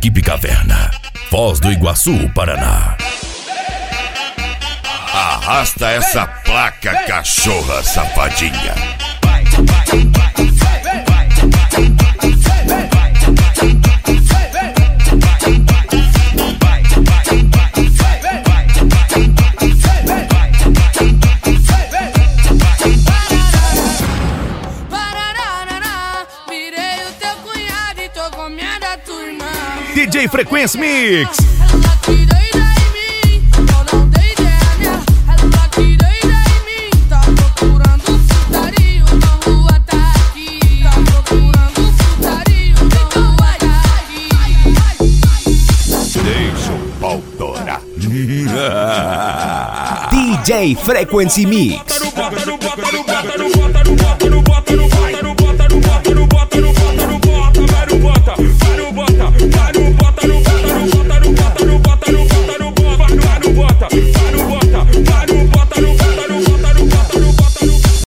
Equipe Caverna, Foz do Iguaçu, Paraná. Arrasta essa placa, cachorra safadinha. DJ Frequency Mix. Deixa o pau torar. DJ Frequency Mix. Bota no